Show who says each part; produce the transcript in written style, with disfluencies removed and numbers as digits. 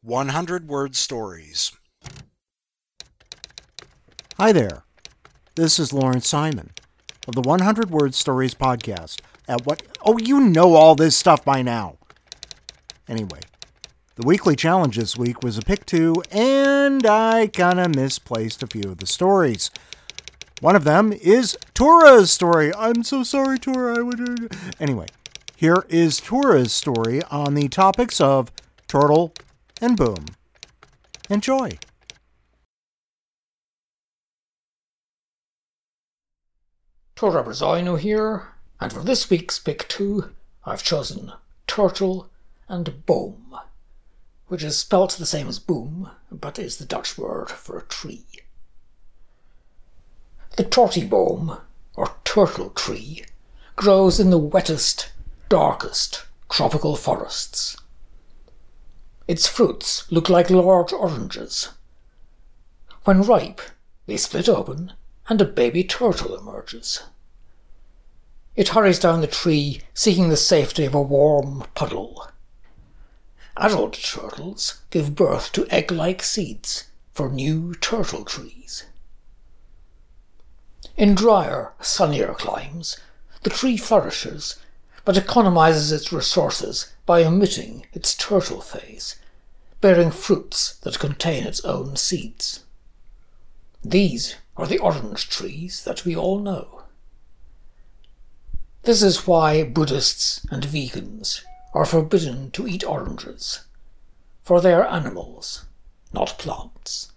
Speaker 1: 100-word stories.
Speaker 2: Hi there. This is Lawrence Simon of the 100-word stories podcast at what? Oh, you know all this stuff by now. Anyway, the weekly challenge this week was a pick two, and I kind of misplaced a few of the stories. One of them is Tura's story. I'm so sorry, Tura. Anyway, here is Tura's story on the topics of turtle and boom. Enjoy.
Speaker 3: Tura Brazino here, and for this week's Pick 2, I've chosen turtle and boom, which is spelt the same as boom, but is the Dutch word for a tree. The tortieboom, or turtle tree, grows in the wettest, darkest tropical forests. Its fruits look like large oranges. When ripe, they split open and a baby turtle emerges. It hurries down the tree, seeking the safety of a warm puddle. Adult turtles give birth to egg-like seeds for new turtle trees. In drier, sunnier climes, the tree flourishes, but economizes its resources by omitting its turtle phase, bearing fruits that contain its own seeds. These are the orange trees that we all know. This is why Buddhists and vegans are forbidden to eat oranges, for they are animals, not plants.